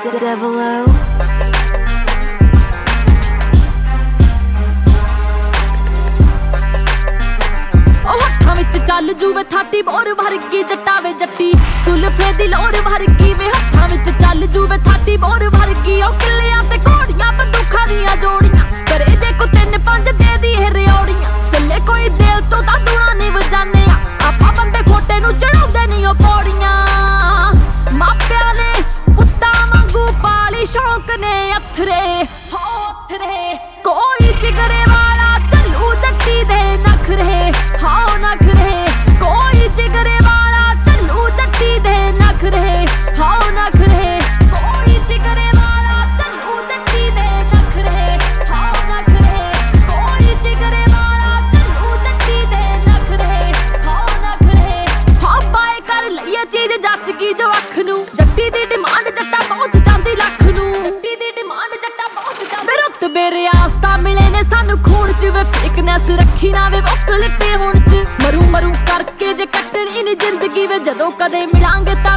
Devilo चल जूवे थाटी bore भरगी जट्टा वे जट्टी सुल्फे दी लोर भरगी वे हत्थां विच चल जूवे थाटी बोर भरगी ओ किल्लियां ते घोड़ियां बंदूखां दियां जोड़ियां करे जे को 3-5 दे दी है रियोड़ियां चले कोई दिल तो ता दुआ नहीं वजाने आपा बंदे खोटे नु चढ़ाउंदे नहीं ओ पौड़ियां मापिया ने पुत्तां वांगू पाली शौक ने अथरे हो अथरे कोई जिगरे वाला चलू जट्टी दे नखरे हाँ नखरे कोई जिगरे वाला चलू जट्टी दे नखरे हाँ नखरे कोई जिगरे वाला चलू जट्टी दे नखरे हाँ नखरे कोई जिगरे वाला चलू जट्टी दे नखरे हाँ नखरे हाँ बाय कर लईए चीज जच गई जो अख नू जट्टी दी डिमांड जट्टा पहुंच जांदी लख नू जट्टी दी डिमांड जट्टा पहुंच जांदी रुतबे रियासतां मिले ने सानू खून च वे फिकनेस रखी ना वे वोकल ते हुण च मरू मरू करके जे कट्टनी नी जिंदगी वे जदों कदे मिलांगे